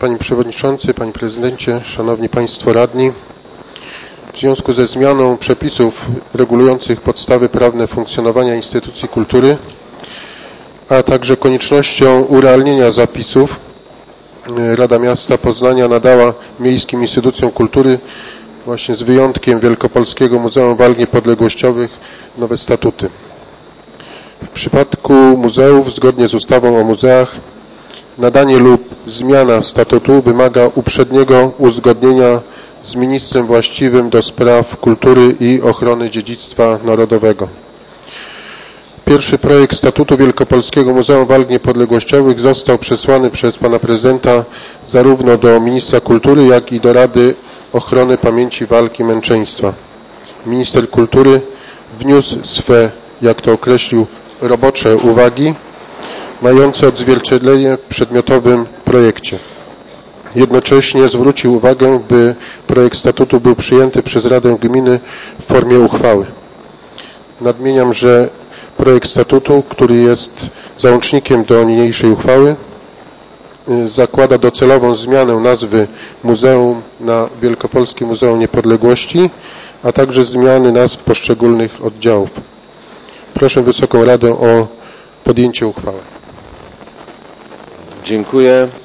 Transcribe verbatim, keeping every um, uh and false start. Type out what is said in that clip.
Panie Przewodniczący, Panie Prezydencie, Szanowni Państwo Radni. W związku ze zmianą przepisów regulujących podstawy prawne funkcjonowania instytucji kultury, a także koniecznością urealnienia zapisów, Rada Miasta Poznania nadała miejskim instytucjom kultury, właśnie z wyjątkiem Wielkopolskiego Muzeum Walk Niepodległościowych, nowe statuty. W przypadku muzeów, zgodnie z ustawą o muzeach, nadanie lub zmiana statutu wymaga uprzedniego uzgodnienia z ministrem właściwym do spraw kultury i ochrony dziedzictwa narodowego. Pierwszy projekt statutu Wielkopolskiego Muzeum Walk Niepodległościowych został przesłany przez pana prezydenta zarówno do ministra kultury, jak i do Rady Ochrony Pamięci Walk i Męczeństwa. Minister kultury wniósł swe, jak to określił, robocze uwagi, mające odzwierciedlenie w przedmiotowym projekcie. Jednocześnie zwrócił uwagę, by projekt statutu był przyjęty przez Radę Gminy w formie uchwały. Nadmieniam, że projekt statutu, który jest załącznikiem do niniejszej uchwały, zakłada docelową zmianę nazwy muzeum na Wielkopolskie Muzeum Niepodległości, a także zmiany nazw poszczególnych oddziałów. Proszę Wysoką Radę o podjęcie uchwały. Dziękuję.